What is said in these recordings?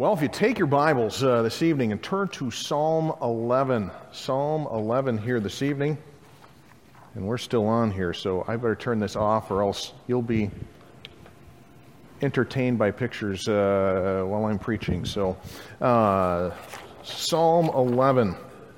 Well, if you take your Bibles this evening and turn to Psalm 11. Psalm 11 here this evening. And we're still on here, so I better turn this off or else you'll be entertained by pictures while I'm preaching. So, Psalm 11.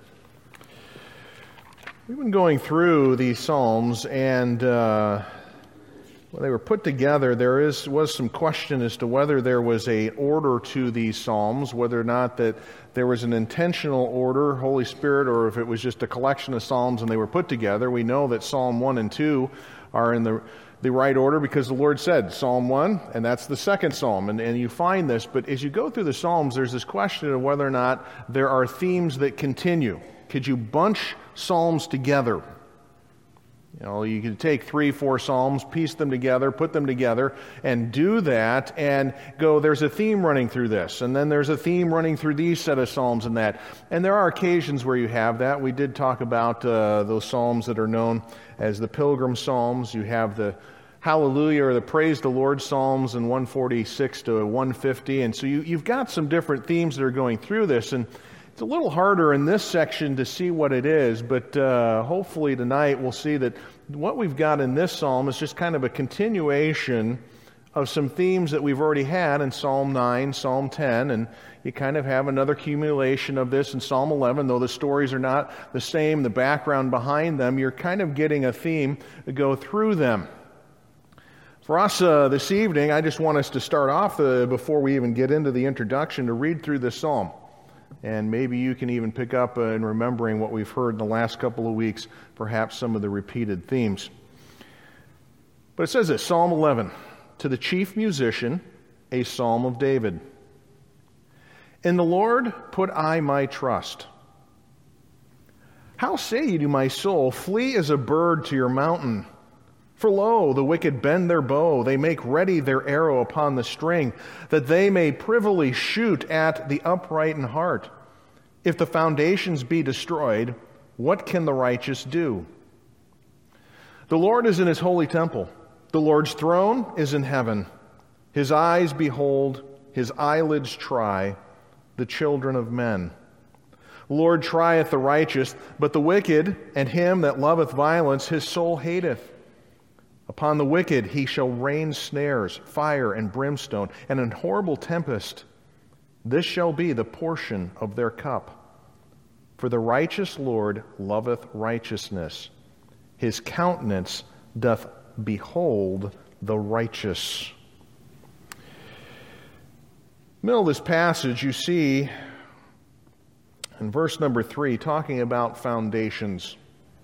We've been going through these Psalms, and when they were put together, there was some question as to whether there was a order to these Psalms, whether or not that there was an intentional order, Holy Spirit, or if it was just a collection of Psalms and they were put together. We know that Psalm 1 and 2 are in the right order because the Lord said Psalm 1, and that's the second Psalm, and you find this. But as you go through the Psalms, there's this question of whether or not there are themes that continue. Could you bunch Psalms together? You know, you could take 3-4 Psalms, piece them together, put them together, and do that, and go, there's a theme running through this, and then there's a theme running through these set of Psalms and that. And there are occasions where you have that. We did talk about those Psalms that are known as the Pilgrim Psalms. You have the Hallelujah or the Praise the Lord Psalms in 146 to 150, and so you've got some different themes that are going through this, and it's a little harder in this section to see what it is, but hopefully tonight we'll see that what we've got in this psalm is just kind of a continuation of some themes that we've already had in Psalm 9, Psalm 10, and you kind of have another accumulation of this in Psalm 11, though the stories are not the same, the background behind them, you're kind of getting a theme to go through them. For us this evening, I just want us to start off, before we even get into the introduction, to read through this psalm. And maybe you can even pick up in remembering what we've heard in the last couple of weeks, perhaps some of the repeated themes. But it says this, Psalm 11, to the chief musician, a psalm of David. In the Lord put I my trust. How say ye to my soul, flee as a bird to your mountain? For lo, the wicked bend their bow, they make ready their arrow upon the string, that they may privily shoot at the upright in heart. If the foundations be destroyed, what can the righteous do? The Lord is in his holy temple. The Lord's throne is in heaven. His eyes behold, his eyelids try, the children of men. The Lord trieth the righteous, but the wicked and him that loveth violence his soul hateth. Upon the wicked he shall rain snares, fire and brimstone, and an horrible tempest. This shall be the portion of their cup. For the righteous Lord loveth righteousness. His countenance doth behold the righteous. Middle of this passage, you see in verse number 3, talking about foundations.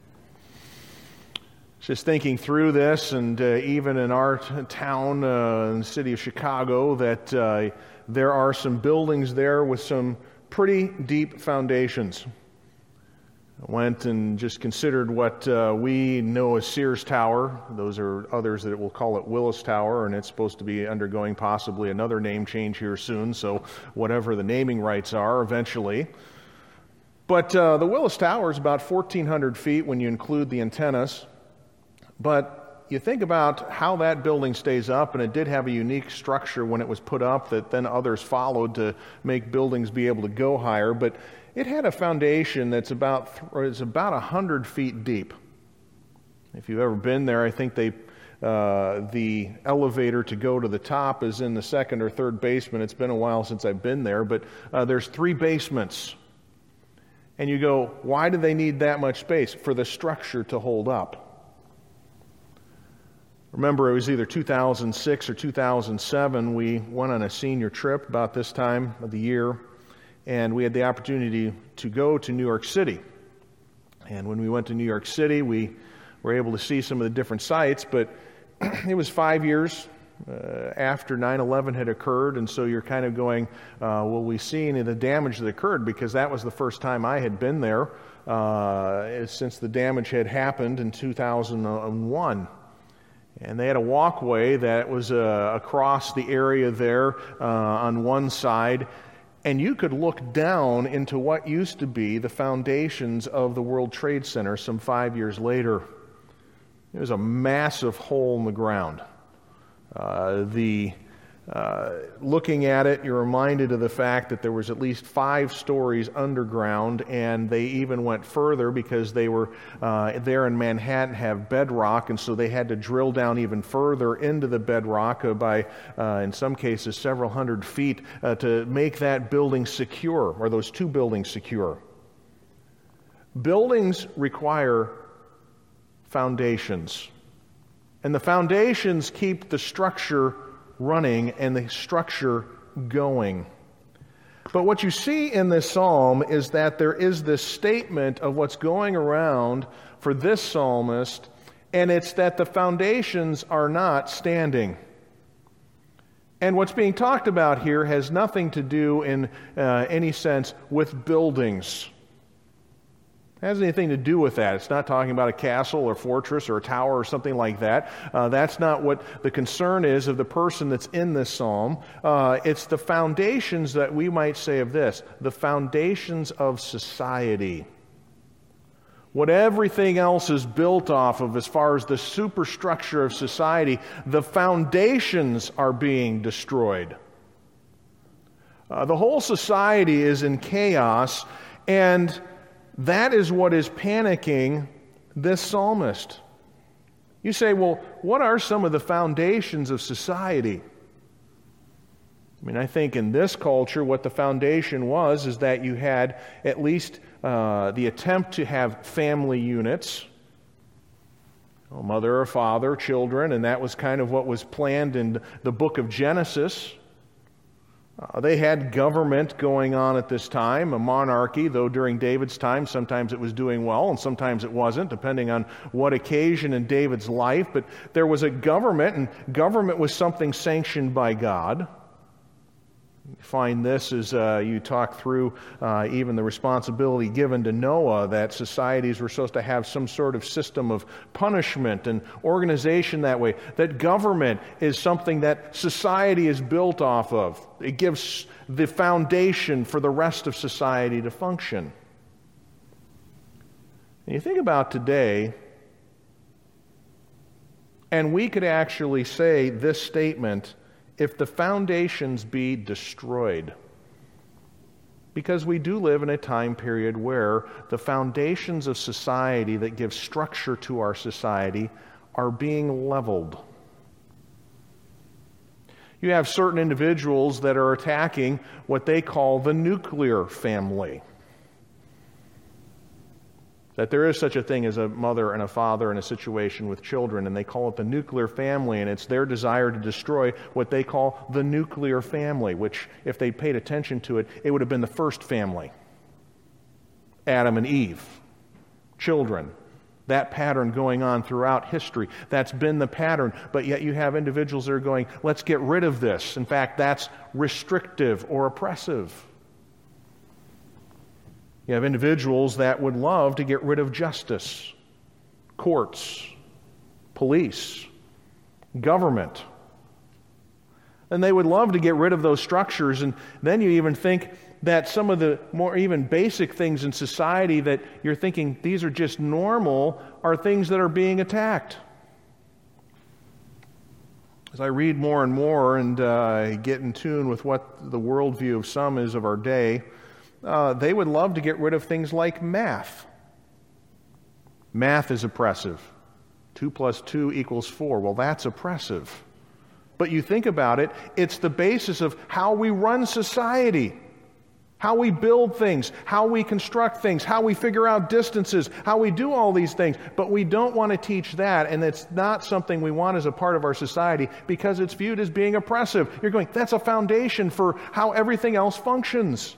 Just thinking through this, and even in our town, in the city of Chicago, that there are some buildings there with some pretty deep foundations. I went and just considered what we know as Sears Tower. Those are others that will call it Willis Tower, and it's supposed to be undergoing possibly another name change here soon, so whatever the naming rights are eventually. But the Willis Tower is about 1,400 feet when you include the antennas. But you think about how that building stays up, and it did have a unique structure when it was put up that then others followed to make buildings be able to go higher. But it had a foundation that's about 100 feet deep. If you've ever been there, I think the elevator to go to the top is in the second or third basement. It's been a while since I've been there, but there's 3 basements. And you go, why do they need that much space? For the structure to hold up. Remember, it was either 2006 or 2007, we went on a senior trip about this time of the year, and we had the opportunity to go to New York City. And when we went to New York City, we were able to see some of the different sites, but it was 5 years after 9/11 had occurred, and so you're kind of going, will we see any of the damage that occurred? Because that was the first time I had been there since the damage had happened in 2001. And they had a walkway that was across the area there on one side, and you could look down into what used to be the foundations of the World Trade Center some 5 years later. It was a massive hole in the ground. The Looking at it, you're reminded of the fact that there was at least 5 stories underground, and they even went further because they were there in Manhattan have bedrock, and so they had to drill down even further into the bedrock by, in some cases, several hundred feet to make that building secure, or those 2 buildings secure. Buildings require foundations, and the foundations keep the structure running and the structure going. But what you see in this psalm is that there is this statement of what's going around for this psalmist, and it's that the foundations are not standing. And what's being talked about here has nothing to do in any sense with buildings. It has anything to do with that. It's not talking about a castle or fortress or a tower or something like that. That's not what the concern is of the person that's in this psalm. It's the foundations that we might say of this, the foundations of society. What everything else is built off of as far as the superstructure of society, the foundations are being destroyed. The whole society is in chaos, and that is what is panicking this psalmist. You say, well, what are some of the foundations of society? I mean, I think in this culture, what the foundation was is that you had at least the attempt to have family units, a mother or father, children, and that was kind of what was planned in the book of Genesis. They had government going on at this time, a monarchy, though during David's time sometimes it was doing well and sometimes it wasn't, depending on what occasion in David's life. But there was a government, and government was something sanctioned by God. You find this as you talk through even the responsibility given to Noah, that societies were supposed to have some sort of system of punishment and organization that way, that government is something that society is built off of. It gives the foundation for the rest of society to function. And you think about today, and we could actually say this statement, if the foundations be destroyed. Because we do live in a time period where the foundations of society that give structure to our society are being leveled. You have certain individuals that are attacking what they call the nuclear family. That there is such a thing as a mother and a father in a situation with children, and they call it the nuclear family, and it's their desire to destroy what they call the nuclear family, which, if they paid attention to it, it would have been the first family. Adam and Eve, children. That pattern going on throughout history. That's been the pattern, but yet you have individuals that are going, let's get rid of this. In fact, that's restrictive or oppressive. You have individuals that would love to get rid of justice, courts, police, government. And they would love to get rid of those structures. And then you even think that some of the more even basic things in society that you're thinking these are just normal are things that are being attacked. As I read more and more and get in tune with what the worldview of some is of our day, they would love to get rid of things like math. Math is oppressive. 2 + 2 = 4. Well, that's oppressive. But you think about it, it's the basis of how we run society, how we build things, how we construct things, how we figure out distances, how we do all these things. But we don't want to teach that, and it's not something we want as a part of our society because it's viewed as being oppressive. You're going, that's a foundation for how everything else functions.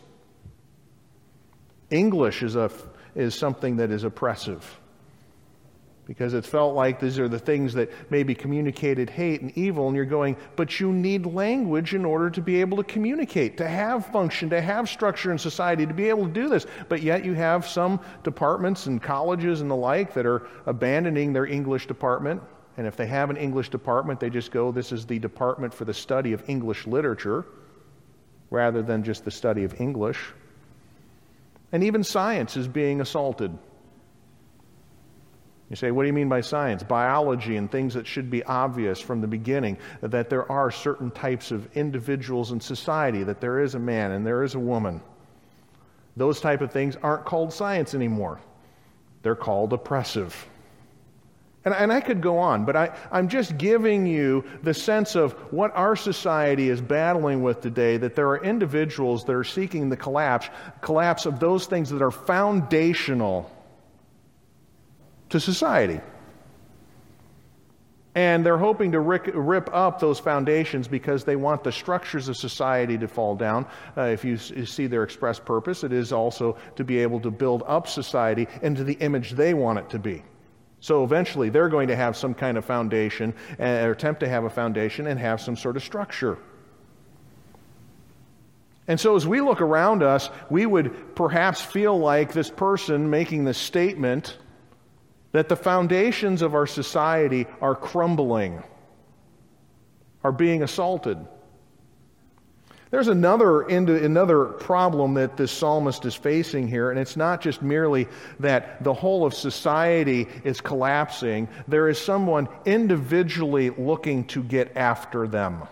English is something that is oppressive because it's felt like these are the things that maybe communicated hate and evil, and you're going, but you need language in order to be able to communicate, to have function, to have structure in society, to be able to do this. But yet you have some departments and colleges and the like that are abandoning their English department, and if they have an English department, they just go, this is the department for the study of English literature, rather than just the study of English. And even science is being assaulted. You say, what do you mean by science? Biology and things that should be obvious from the beginning, that there are certain types of individuals in society, that there is a man and there is a woman. Those type of things aren't called science anymore. They're called oppressive. And I could go on, but I'm just giving you the sense of what our society is battling with today, that there are individuals that are seeking the collapse of those things that are foundational to society. And they're hoping to rip up those foundations because they want the structures of society to fall down. If you see their express purpose, it is also to be able to build up society into the image they want it to be. So eventually they're going to have some kind of foundation, or attempt to have a foundation and have some sort of structure. And so as we look around us, we would perhaps feel like this person making this statement that the foundations of our society are crumbling, are being assaulted. There's another problem that this psalmist is facing here, and it's not just merely that the whole of society is collapsing. There is someone individually looking to get after them.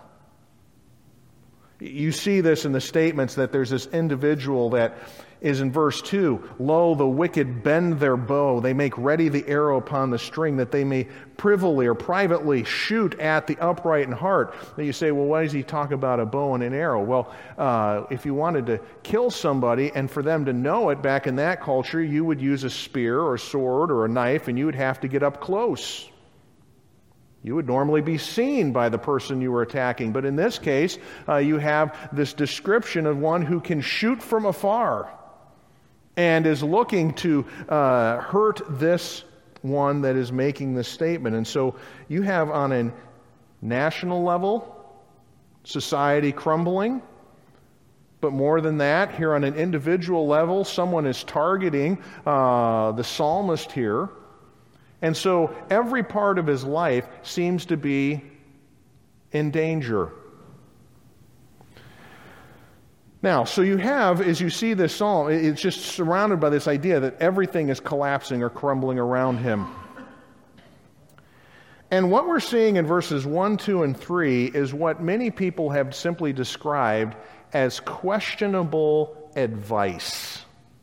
You see this in the statements that there's this individual that is in verse 2. Lo, the wicked bend their bow. They make ready the arrow upon the string, that they may privily or privately shoot at the upright in heart. Then you say, well, why does he talk about a bow and an arrow? Well, if you wanted to kill somebody and for them to know it back in that culture, you would use a spear or a sword or a knife, and you would have to get up close. You would normally be seen by the person you were attacking. But in this case, you have this description of one who can shoot from afar and is looking to hurt this one that is making this statement. And so you have on a national level, society crumbling. But more than that, here on an individual level, someone is targeting the psalmist here. And so every part of his life seems to be in danger. Now, so you have, as you see this psalm, it's just surrounded by this idea that everything is collapsing or crumbling around him. And what we're seeing in verses 1, 2, and 3 is what many people have simply described as questionable advice.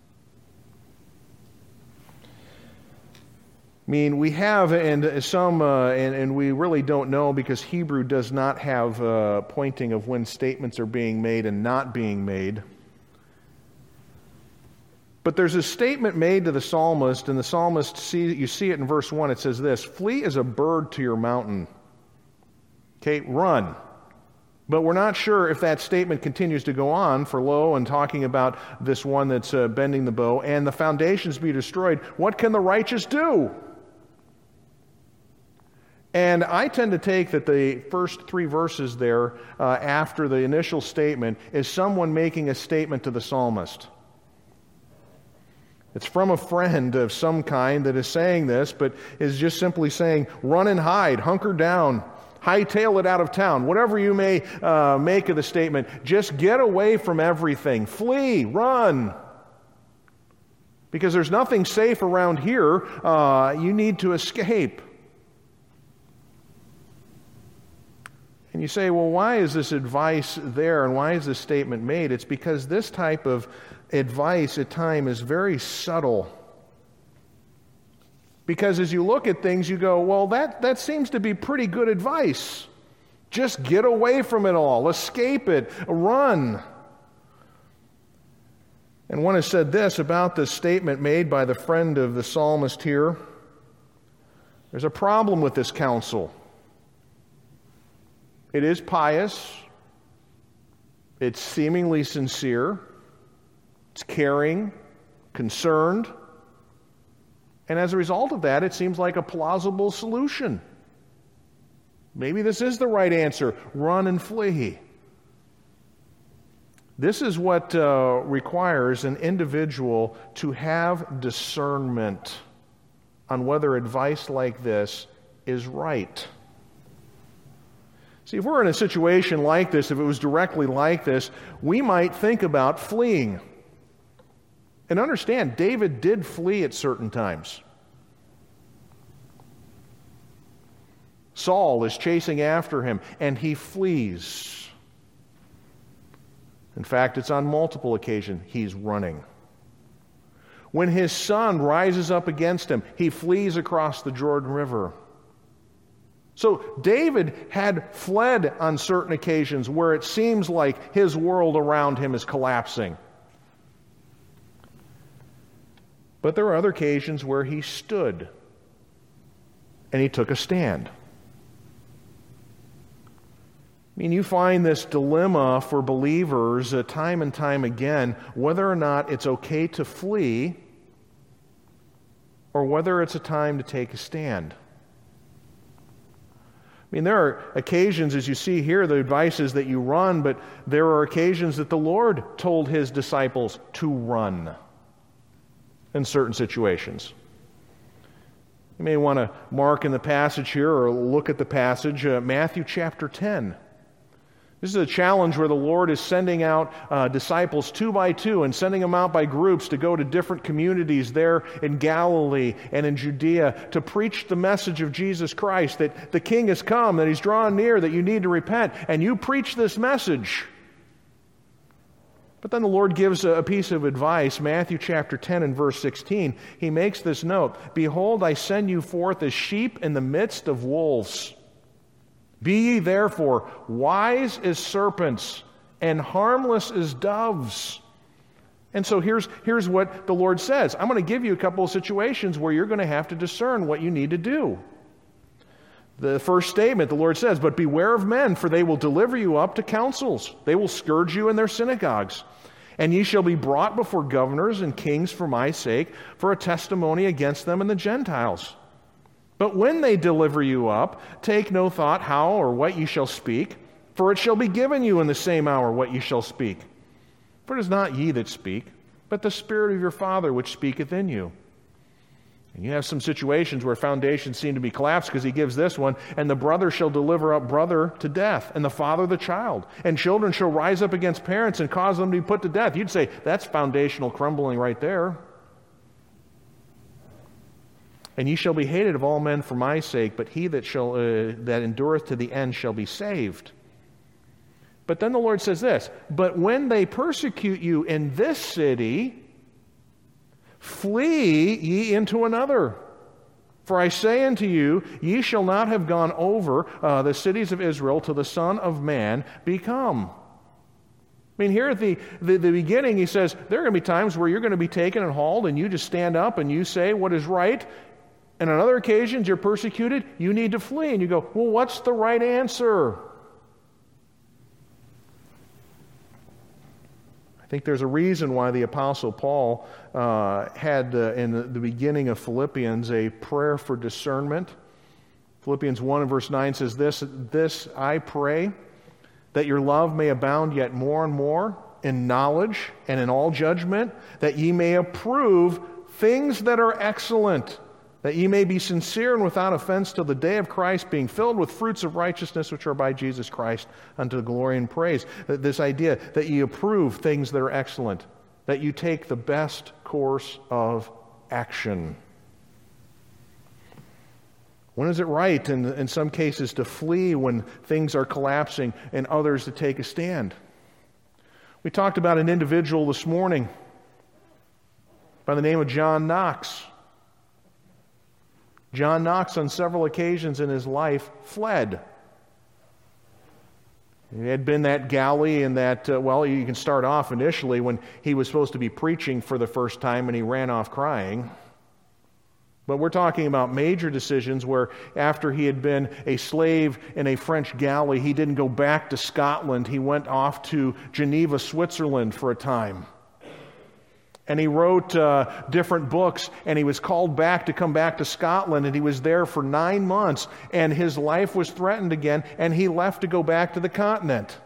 I mean, we have, and some, and we really don't know because Hebrew does not have pointing of when statements are being made and not being made. But there's a statement made to the psalmist, and the psalmist, you see it in verse 1, it says this: flee as a bird to your mountain. Okay, run. But we're not sure if that statement continues to go on, for lo, and talking about this one that's bending the bow, and the foundations be destroyed. What can the righteous do? And I tend to take that the first 3 verses there, after the initial statement, is someone making a statement to the psalmist. It's from a friend of some kind that is saying this, but is just simply saying, run and hide, hunker down, hightail it out of town. Whatever you may make of the statement, just get away from everything. Flee, run. Because there's nothing safe around here. You need to escape. And you say, well, why is this advice there and why is this statement made? It's because this type of advice at times is very subtle. Because as you look at things, you go, well, that seems to be pretty good advice. Just get away from it all. Escape it. Run. And one has said this about this statement made by the friend of the psalmist here. There's a problem with this counsel. It is pious, it's seemingly sincere, it's caring, concerned, and as a result of that, it seems like a plausible solution. Maybe this is the right answer. Run and flee. This is what requires an individual to have discernment on whether advice like this is right. See, if we're in a situation like this, if it was directly like this, we might think about fleeing. And understand, David did flee at certain times. Saul is chasing after him, and he flees. In fact, it's on multiple occasions he's running. When his son rises up against him, he flees across the Jordan River. So David had fled on certain occasions where it seems like his world around him is collapsing. But there are other occasions where he stood and he took a stand. I mean, you find this dilemma for believers time and time again, whether or not it's okay to flee or whether it's a time to take a stand. I mean, there are occasions, as you see here, the advice is that you run, but there are occasions that the Lord told His disciples to run in certain situations. You may want to mark in the passage here or look at the passage, Matthew chapter 10. This is a challenge where the Lord is sending out disciples 2 by 2 and sending them out by groups to go to different communities there in Galilee and in Judea to preach the message of Jesus Christ, that the King has come, that He's drawn near, that you need to repent, and you preach this message. But then the Lord gives a piece of advice, Matthew chapter 10 and verse 16. He makes this note, "Behold, I send you forth as sheep in the midst of wolves. Be ye therefore wise as serpents and harmless as doves." And so here's what the Lord says. I'm going to give you a couple of situations where you're going to have to discern what you need to do. The first statement, the Lord says, "But beware of men, for they will deliver you up to councils. They will scourge you in their synagogues. And ye shall be brought before governors and kings for my sake, for a testimony against them and the Gentiles. But when they deliver you up, take no thought how or what ye shall speak, for it shall be given you in the same hour what ye shall speak. For it is not ye that speak, but the Spirit of your Father which speaketh in you." And you have some situations where foundations seem to be collapsed because He gives this one, "And the brother shall deliver up brother to death, and the father the child. And children shall rise up against parents and cause them to be put to death." You'd say, that's foundational crumbling right there. "And ye shall be hated of all men for my sake, but he that endureth to the end shall be saved." But then the Lord says this, "But when they persecute you in this city, flee ye into another. For I say unto you, ye shall not have gone over the cities of Israel till the Son of Man be come." I mean, here at the beginning, He says, there are going to be times where you're going to be taken and hauled, and you just stand up and you say what is right. And on other occasions, you're persecuted, you need to flee. And you go, well, what's the right answer? I think there's a reason why the Apostle Paul had in the beginning of Philippians a prayer for discernment. Philippians 1 and verse 9 says this I pray, that your love may abound yet more and more in knowledge and in all judgment, that ye may approve things that are excellent, that ye may be sincere and without offense till the day of Christ, being filled with fruits of righteousness which are by Jesus Christ unto the glory and praise. This idea that ye approve things that are excellent, that you take the best course of action. When is it right, in some cases, to flee when things are collapsing, and others to take a stand? We talked about an individual this morning by the name of John Knox. John Knox, on several occasions in his life, fled. He had been that galley and that, you can start off initially when he was supposed to be preaching for the first time and he ran off crying. But we're talking about major decisions where after he had been a slave in a French galley, he didn't go back to Scotland. He went off to Geneva, Switzerland for a time. And he wrote different books, and he was called back to come back to Scotland, and he was there for 9 months, and his life was threatened again, and he left to go back to the continent.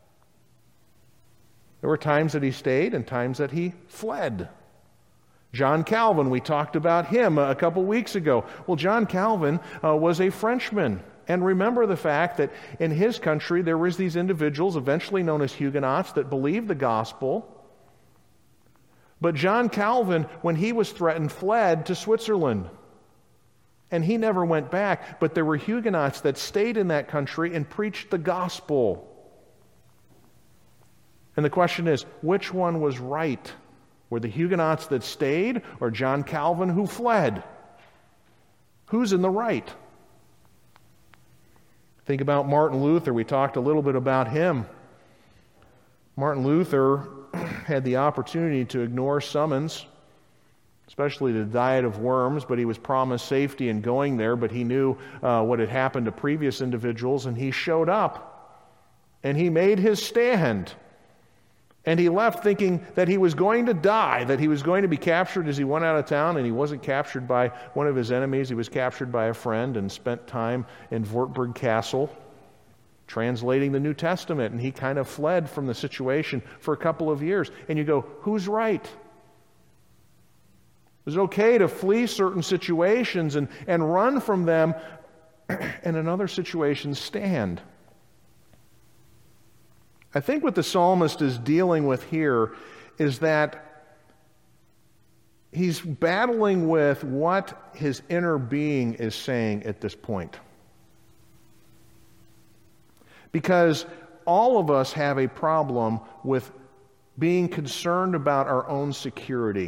There were times that he stayed and times that he fled. John Calvin, we talked about him a couple weeks ago. Well, John Calvin was a Frenchman. And remember the fact that in his country there was these individuals, eventually known as Huguenots, that believed the gospel. But John Calvin, when he was threatened, fled to Switzerland. And he never went back, but there were Huguenots that stayed in that country and preached the gospel. And the question is, which one was right? Were the Huguenots that stayed, or John Calvin who fled? Who's in the right? Think about Martin Luther. We talked a little bit about him. Martin Luther had the opportunity to ignore summons, especially the diet of worms, but he was promised safety in going there, but he knew what had happened to previous individuals, and he showed up, and he made his stand. And he left thinking that he was going to die, that he was going to be captured as he went out of town, and he wasn't captured by one of his enemies. He was captured by a friend and spent time in Wartburg Castle translating the New Testament, and he kind of fled from the situation for a couple of years. And you go, who's right? Is it okay to flee certain situations and run from them, and in other situations stand? I think what the psalmist is dealing with here is that he's battling with what his inner being is saying at this point. Because all of us have a problem with being concerned about our own security.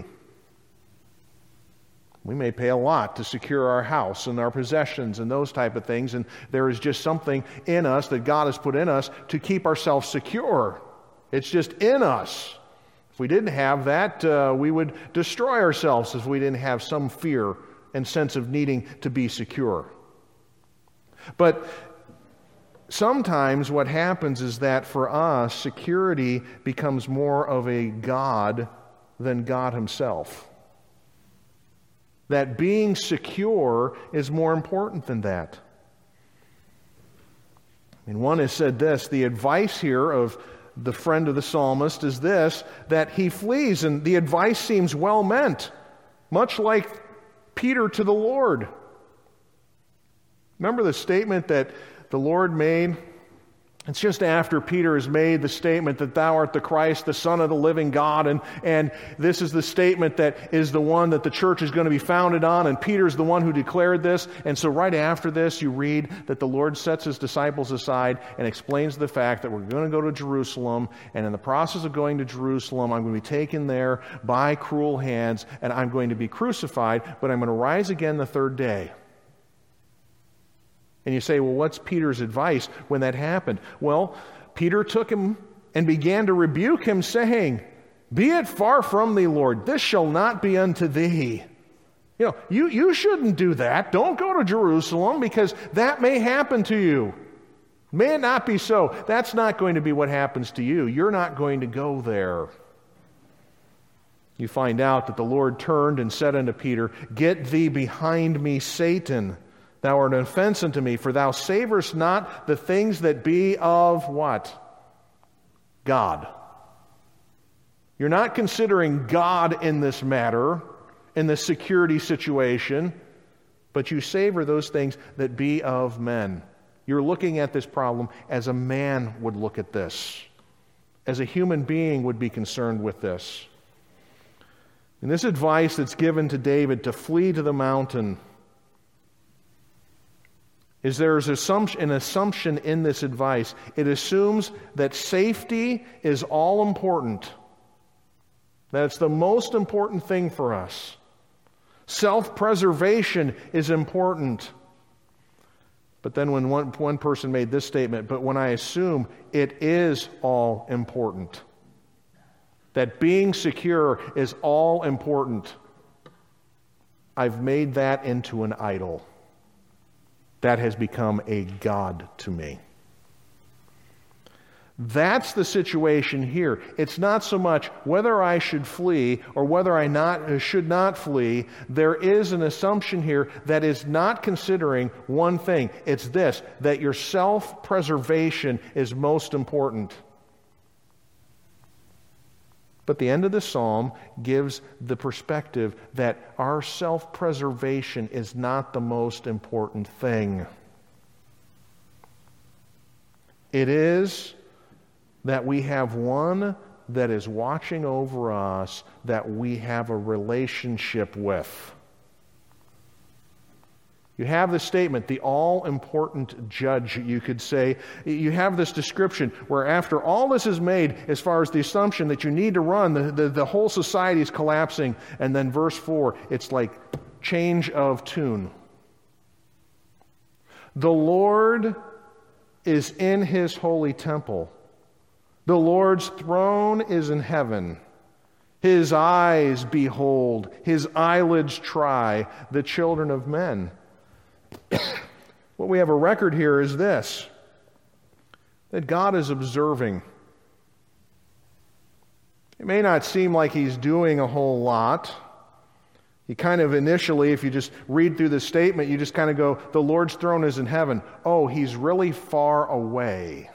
We may pay a lot to secure our house and our possessions and those type of things, and there is just something in us that God has put in us to keep ourselves secure. It's just in us. If we didn't have that, we would destroy ourselves if we didn't have some fear and sense of needing to be secure. But sometimes what happens is that for us, security becomes more of a God than God Himself. That being secure is more important than that. And one has said this, the advice here of the friend of the psalmist is this, that he flees, and the advice seems well meant, much like Peter to the Lord. Remember the statement that the Lord made? It's just after Peter has made the statement that thou art the Christ, the Son of the living God, and this is the statement that is the one that the church is going to be founded on, and Peter's the one who declared this. And so right after this, you read that the Lord sets His disciples aside and explains the fact that we're going to go to Jerusalem, and in the process of going to Jerusalem, I'm going to be taken there by cruel hands, and I'm going to be crucified, but I'm going to rise again the third day. And you say, well, what's Peter's advice when that happened? Well, Peter took him and began to rebuke him, saying, be it far from thee, Lord, this shall not be unto thee. You shouldn't do that. Don't go to Jerusalem, because that may happen to you. May it not be so. That's not going to be what happens to you. You're not going to go there. You find out that the Lord turned and said unto Peter, get thee behind me, Satan. Thou art an offense unto me, for thou savorest not the things that be of what? God. You're not considering God in this matter, in this security situation, but you savor those things that be of men. You're looking at this problem as a man would look at this, as a human being would be concerned with this. And this advice that's given to David to flee to the mountain, is there's an assumption in this advice. It assumes that safety is all important. That's the most important thing for us. Self-preservation is important. But then when one person made this statement, but when I assume it is all important, that being secure is all important, I've made that into an idol. That has become a god to me. That's the situation here. It's not so much whether I should flee or whether I should not flee. There is an assumption here that is not considering one thing. It's this, that your self-preservation is most important. But the end of the psalm gives the perspective that our self-preservation is not the most important thing. It is that we have one that is watching over us, that we have a relationship with. You have this statement, the all-important judge, you could say. You have this description where after all this is made, as far as the assumption that you need to run, the whole society is collapsing. And then verse 4, it's like change of tune. The Lord is in His holy temple. The Lord's throne is in heaven. His eyes behold, His eyelids try the children of men. What we have a record here is this, that God is observing. It may not seem like He's doing a whole lot. You kind of initially, if you just read through the statement, you just kind of go, the Lord's throne is in heaven. Oh, He's really far away.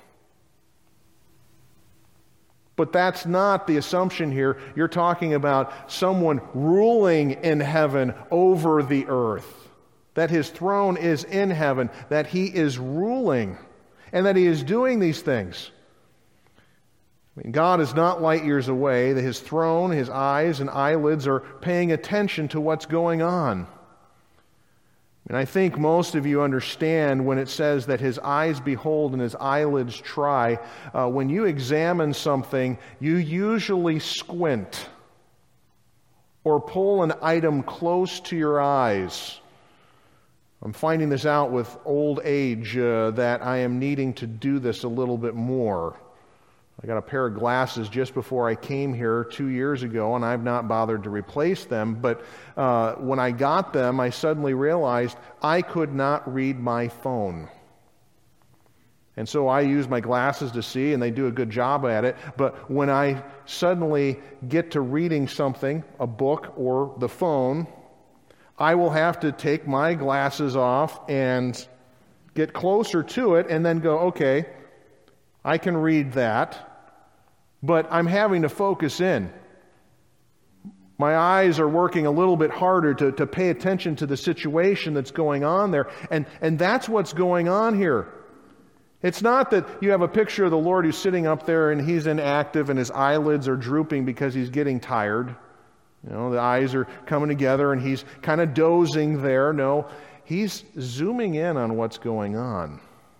But that's not the assumption here. You're talking about someone ruling in heaven over the earth. That His throne is in heaven, that He is ruling, and that He is doing these things. I mean, God is not light years away. That His throne, His eyes and eyelids are paying attention to what's going on. And I think most of you understand when it says that His eyes behold and His eyelids try. When you examine something, you usually squint or pull an item close to your eyes. I'm finding this out with old age that I am needing to do this a little bit more. I got a pair of glasses just before I came here 2 years ago, and I've not bothered to replace them. But when I got them, I suddenly realized I could not read my phone. And so I use my glasses to see, and they do a good job at it. But when I suddenly get to reading something, a book or the phone, I will have to take my glasses off and get closer to it and then go, okay, I can read that, but I'm having to focus in. My eyes are working a little bit harder to pay attention to the situation that's going on there. And that's what's going on here. It's not that you have a picture of the Lord who's sitting up there and He's inactive and His eyelids are drooping because He's getting tired. You know, the eyes are coming together and He's kind of dozing there. No, He's zooming in on what's going on.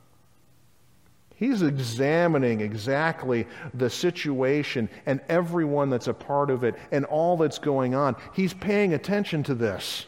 He's examining exactly the situation and everyone that's a part of it and all that's going on. He's paying attention to this.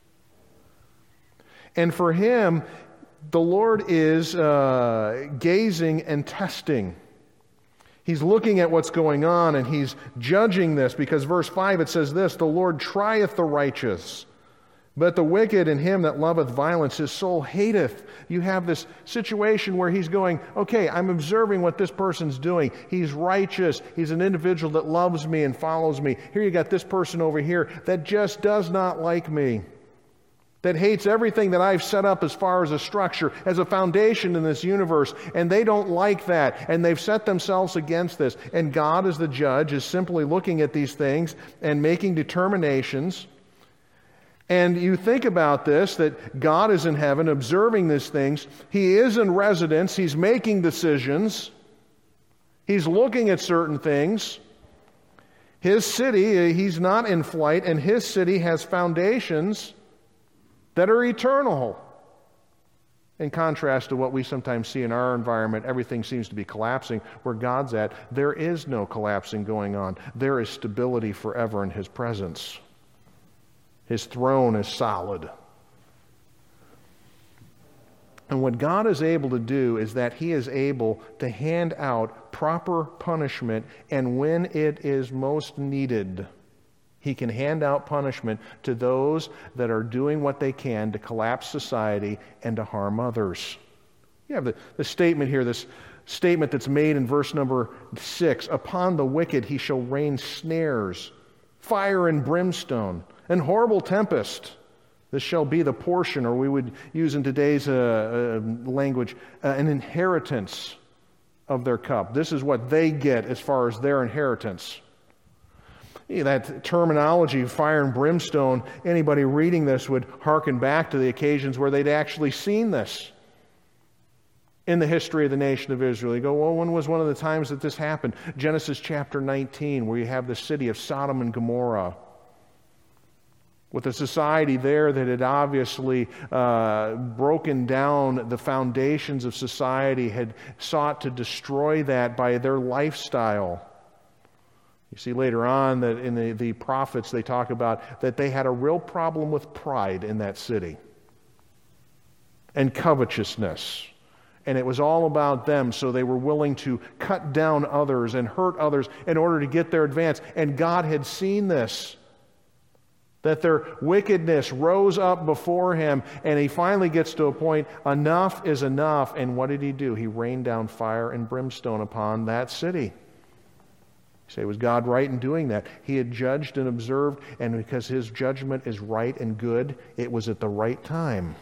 And for Him, the Lord is gazing and testing. He's looking at what's going on and He's judging this because verse 5 it says this, the Lord trieth the righteous, but the wicked and him that loveth violence his soul hateth. You have this situation where He's going, okay, I'm observing what this person's doing. He's righteous. He's an individual that loves me and follows me. Here you got this person over here that just does not like me, that hates everything that I've set up as far as a structure, as a foundation in this universe, and they don't like that, and they've set themselves against this. And God, as the judge, is simply looking at these things and making determinations. And you think about this, that God is in heaven observing these things. He is in residence. He's making decisions. He's looking at certain things. His city, He's not in flight, and His city has foundations that are eternal. In contrast to what we sometimes see in our environment, everything seems to be collapsing. Where God's at, there is no collapsing going on. There is stability forever in His presence. His throne is solid. And what God is able to do is that He is able to hand out proper punishment, and when it is most needed, He can hand out punishment to those that are doing what they can to collapse society and to harm others. You have the statement here, this statement that's made in verse number 6. Upon the wicked He shall rain snares, fire and brimstone, and horrible tempest. This shall be the portion, or we would use in today's language, an inheritance of their cup. This is what they get as far as their inheritance. That terminology, fire and brimstone, anybody reading this would hearken back to the occasions where they'd actually seen this in the history of the nation of Israel. You go, well, when was one of the times that this happened? Genesis chapter 19, where you have the city of Sodom and Gomorrah. with a society there that had obviously broken down the foundations of society, had sought to destroy that by their lifestyle. You see later on that in the prophets they talk about that they had a real problem with pride in that city and covetousness. And it was all about them, so they were willing to cut down others and hurt others in order to get their advance. And God had seen this, that their wickedness rose up before him, and he finally gets to a point, enough is enough. And what did he do? He rained down fire and brimstone upon that city. You say, was God right in doing that? He had judged and observed, and because his judgment is right and good, it was at the right time.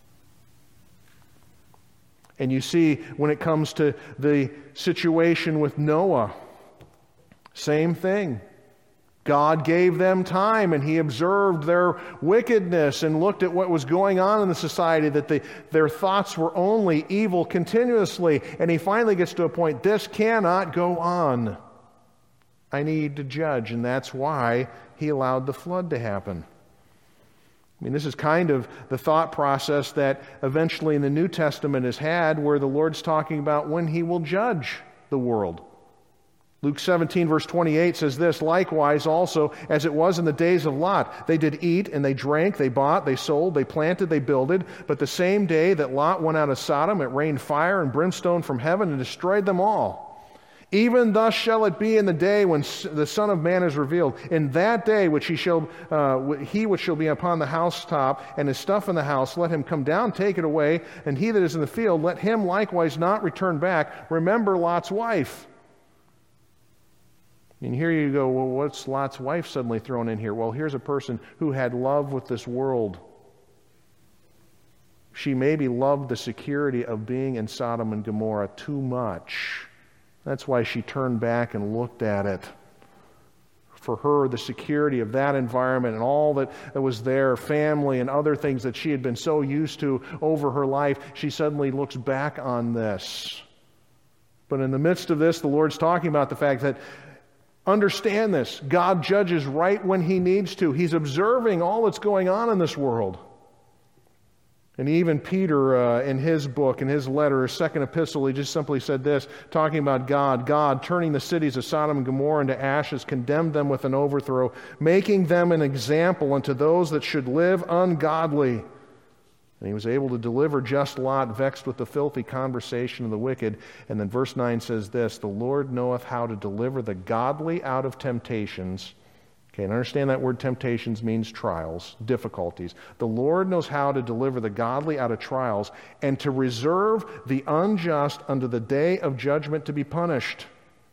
And you see, when it comes to the situation with Noah, same thing. God gave them time, and he observed their wickedness and looked at what was going on in the society, that their thoughts were only evil continuously. And he finally gets to a point, this cannot go on. I need to judge, and that's why he allowed the flood to happen. I mean, this is kind of the thought process that eventually in the New Testament is had, where the Lord's talking about when he will judge the world. Luke 17, verse 28 says this, likewise also, as it was in the days of Lot, they did eat and they drank, they bought, they sold, they planted, they builded. But the same day that Lot went out of Sodom, it rained fire and brimstone from heaven and destroyed them all. Even thus shall it be in the day when the Son of Man is revealed. In that day which he which shall be upon the housetop, and his stuff in the house, let him come down, take it away. And he that is in the field, let him likewise not return back. Remember Lot's wife. And here you go, well, what's Lot's wife suddenly thrown in here? Well, here's a person who had love with this world. She maybe loved the security of being in Sodom and Gomorrah too much. That's why she turned back and looked at it. For her, the security of that environment and all that was there, family and other things that she had been so used to over her life, she suddenly looks back on this. But in the midst of this, the Lord's talking about the fact that, understand this, God judges right when he needs to. He's observing all that's going on in this world. And even Peter, in his book, in his letter, his second epistle, he just simply said this, talking about God turning the cities of Sodom and Gomorrah into ashes, condemned them with an overthrow, making them an example unto those that should live ungodly. And he was able to deliver just Lot, vexed with the filthy conversation of the wicked. And then verse 9 says this, the Lord knoweth how to deliver the godly out of temptations. Okay, and understand that word temptations means trials, difficulties. The Lord knows how to deliver the godly out of trials and to reserve the unjust unto the day of judgment to be punished.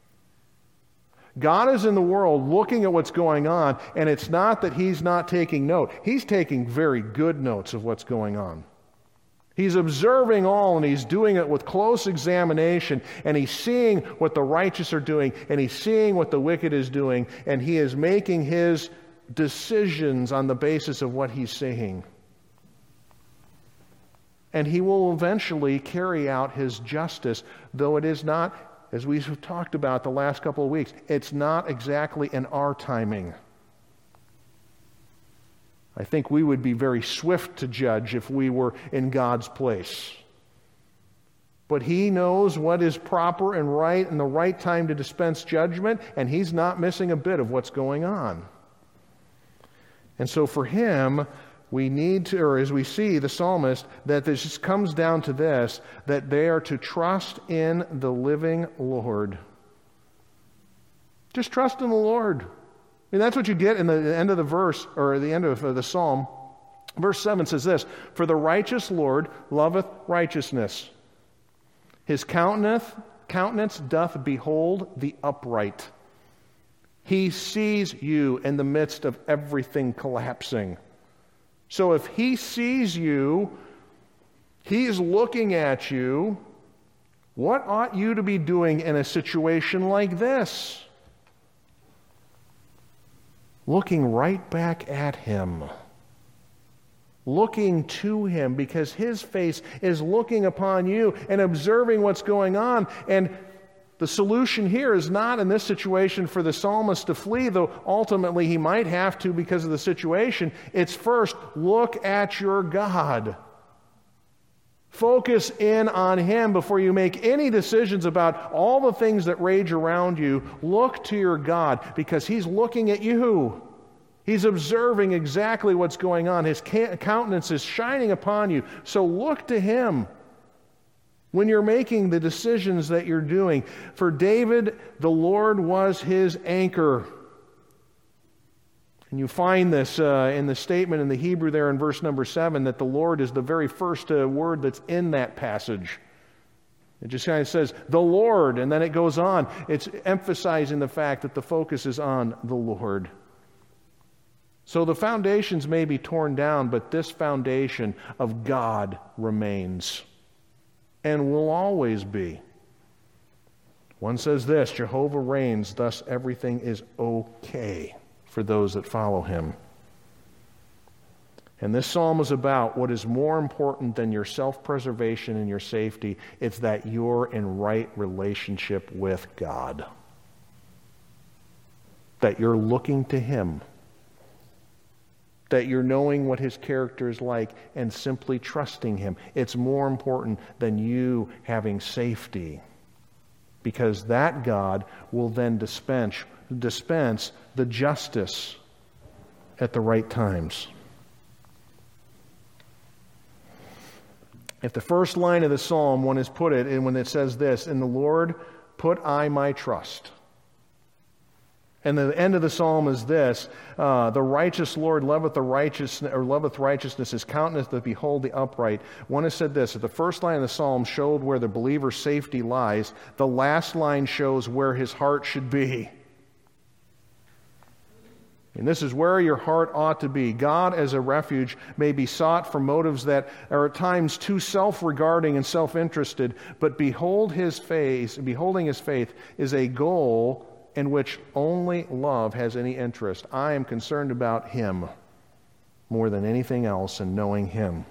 God is in the world looking at what's going on, and it's not that he's not taking note. He's taking very good notes of what's going on. He's observing all, and he's doing it with close examination, and he's seeing what the righteous are doing, and he's seeing what the wicked is doing, and he is making his decisions on the basis of what he's seeing. And he will eventually carry out his justice, though it is not, as we've talked about the last couple of weeks, it's not exactly in our timing. I think we would be very swift to judge if we were in God's place. But he knows what is proper and right and the right time to dispense judgment, and he's not missing a bit of what's going on. And so for him, we need to, or as we see the psalmist, that this just comes down to this, that they are to trust in the living Lord. Just trust in the Lord. I mean, that's what you get in the end of the verse, or the end of the psalm. Verse 7 says this, for the righteous Lord loveth righteousness. His countenance doth behold the upright. He sees you in the midst of everything collapsing. So if he sees you, he's looking at you, what ought you to be doing in a situation like this? Looking right back at him. Looking to him, because his face is looking upon you and observing what's going on. And The solution here is not in this situation for the psalmist to flee, though ultimately he might have to because of the situation. It's first, look at your God. Focus in on Him before you make any decisions about all the things that rage around you. Look to your God because He's looking at you. He's observing exactly what's going on. His countenance is shining upon you. So look to Him when you're making the decisions that you're doing. For David, the Lord was his anchor. And you find this in the statement in the Hebrew there in verse number 7, that the Lord is the very first word that's in that passage. It just kind of says, the Lord, and then it goes on. It's emphasizing the fact that the focus is on the Lord. So the foundations may be torn down, but this foundation of God remains and will always be. One says this, Jehovah reigns, thus everything is okay for those that follow Him. And this psalm is about what is more important than your self-preservation and your safety. It's that you're in right relationship with God. That you're looking to Him. That you're knowing what His character is like and simply trusting Him. It's more important than you having safety. Because that God will then dispense the justice at the right times. If the first line of the psalm, one is put it, and when it says this, in the Lord put I my trust. And the end of the psalm is this, the righteous Lord loveth righteousness, His countenance doth behold the upright. One has said this, if the first line of the psalm showed where the believer's safety lies, the last line shows where his heart should be. And this is where your heart ought to be. God as a refuge may be sought for motives that are at times too self-regarding and self-interested, but beholding His faith is a goal in which only love has any interest. I am concerned about Him more than anything else and knowing Him.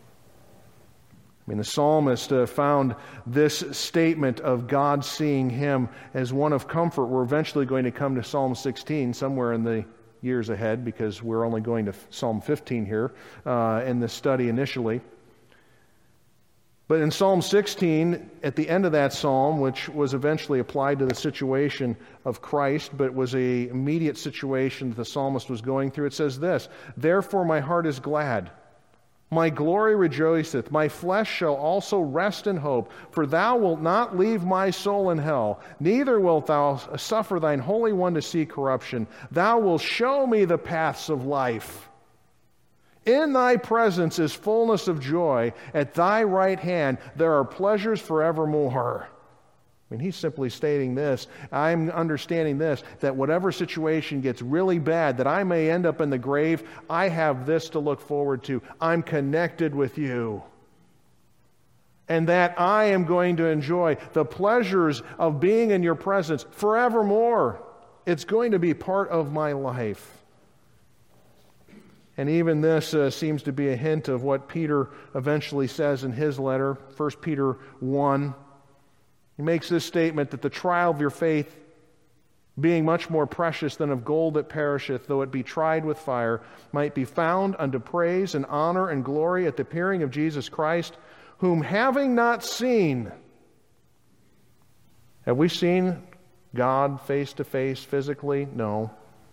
I mean, the psalmist found this statement of God seeing him as one of comfort. We're eventually going to come to Psalm 16 somewhere in the years ahead because we're only going to Psalm 15 here in this study initially. But in Psalm 16, at the end of that psalm, which was eventually applied to the situation of Christ, but was an immediate situation that the psalmist was going through, it says this, therefore my heart is glad, my glory rejoiceth, my flesh shall also rest in hope, for thou wilt not leave my soul in hell, neither wilt thou suffer thine Holy One to see corruption. Thou wilt show me the paths of life. In thy presence is fullness of joy. At thy right hand there are pleasures forevermore. I mean, he's simply stating this. I'm understanding this, that whatever situation gets really bad, that I may end up in the grave, I have this to look forward to. I'm connected with you. And that I am going to enjoy the pleasures of being in your presence forevermore. It's going to be part of my life. And even this seems to be a hint of what Peter eventually says in his letter, 1 Peter 1. He makes this statement that the trial of your faith, being much more precious than of gold that perisheth, though it be tried with fire, might be found unto praise and honor and glory at the appearing of Jesus Christ, whom having not seen. Have we seen God face to face physically? No.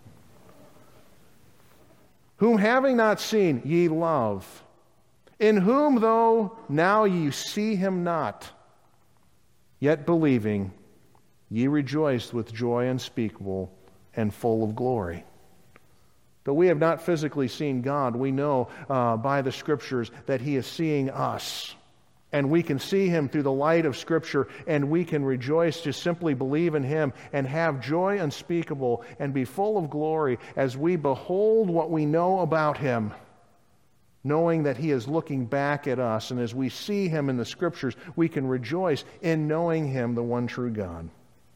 Whom having not seen ye love, in whom though now ye see Him not, yet believing, ye rejoice with joy unspeakable and full of glory. Though we have not physically seen God, we know by the Scriptures that He is seeing us. And we can see Him through the light of Scripture, and we can rejoice, just simply believe in Him, and have joy unspeakable, and be full of glory as we behold what we know about Him, knowing that He is looking back at us, and as we see Him in the Scriptures, we can rejoice in knowing Him, the one true God.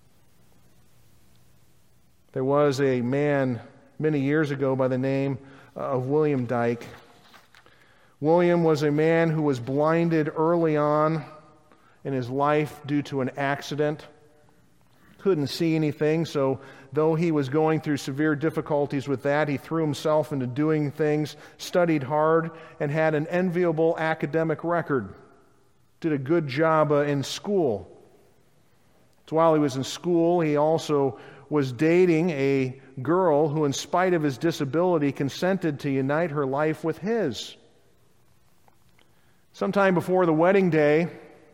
There was a man many years ago by the name of William Dyke. William was a man who was blinded early on in his life due to an accident. couldn't see anything, so though he was going through severe difficulties with that, he threw himself into doing things, studied hard, and had an enviable academic record. Did a good job in school. So while he was in school, he also was dating a girl who, in spite of his disability, consented to unite her life with his. Sometime before the wedding day,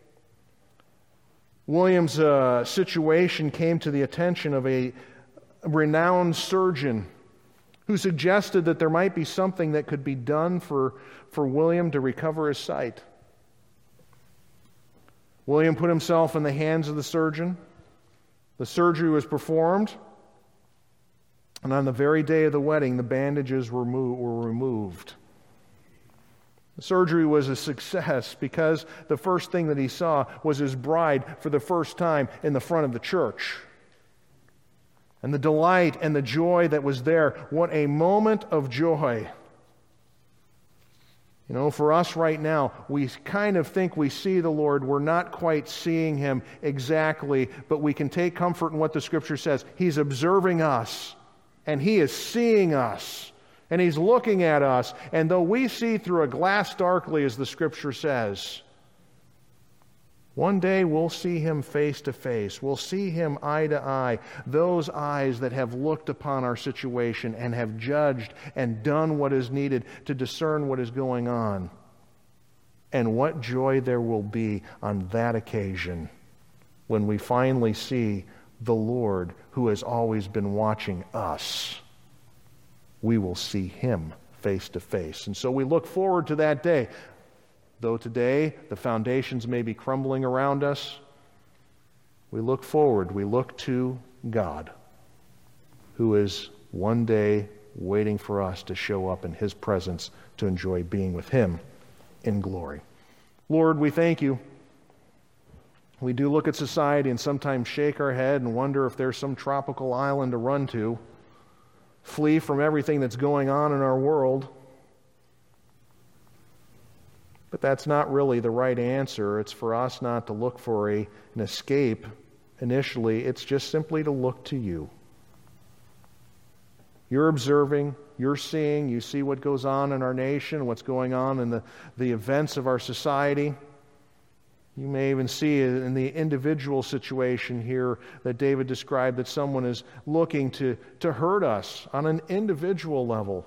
William's situation came to the attention of a renowned surgeon who suggested that there might be something that could be done for William to recover his sight. William put himself in the hands of the surgeon. The surgery was performed, and on the very day of the wedding, the bandages were removed. The surgery was a success because the first thing that he saw was his bride for the first time in the front of the church. And the delight and the joy that was there, what a moment of joy. You know, for us right now, we kind of think we see the Lord. We're not quite seeing Him exactly, but we can take comfort in what the Scripture says. He's observing us, and He is seeing us. And He's looking at us, and though we see through a glass darkly, as the Scripture says, one day we'll see Him face to face. We'll see Him eye to eye. Those eyes that have looked upon our situation and have judged and done what is needed to discern what is going on. And what joy there will be on that occasion when we finally see the Lord who has always been watching us. We will see Him face to face. And so we look forward to that day. Though today the foundations may be crumbling around us, we look forward, we look to God, who is one day waiting for us to show up in His presence to enjoy being with Him in glory. Lord, we thank You. We do look at society and sometimes shake our head and wonder if there's some tropical island to run to, flee from everything that's going on in our world. But that's not really the right answer. It's for us not to look for an escape initially. It's just simply to look to You. You're observing, you're seeing, you see what goes on in our nation, what's going on in the events of our society. You may even see in the individual situation here that David described that someone is looking to hurt us on an individual level.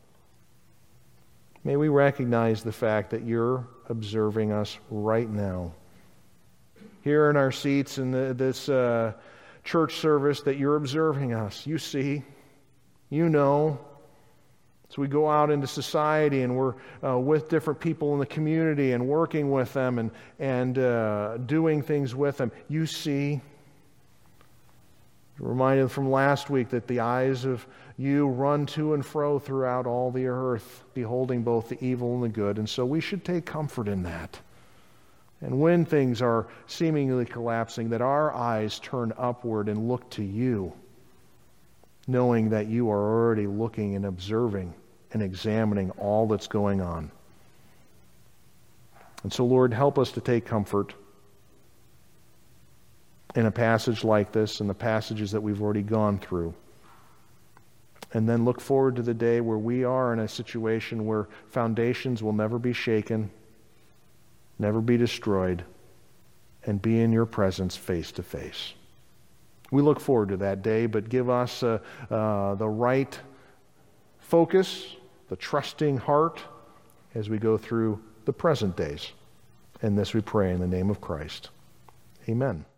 May we recognize the fact that You're observing us right now. Here in our seats in this church service, that You're observing us. You see, You know. So we go out into society and we're with different people in the community and working with them and doing things with them. You see. Reminded from last week that the eyes of You run to and fro throughout all the earth, beholding both the evil and the good. And so we should take comfort in that. And when things are seemingly collapsing, that our eyes turn upward and look to You, knowing that You are already looking and observing and examining all that's going on. And so, Lord, help us to take comfort in a passage like this and the passages that we've already gone through. And then look forward to the day where we are in a situation where foundations will never be shaken, never be destroyed, and be in Your presence face to face. We look forward to that day, but give us the right focus, the trusting heart as we go through the present days. And this we pray in the name of Christ. Amen.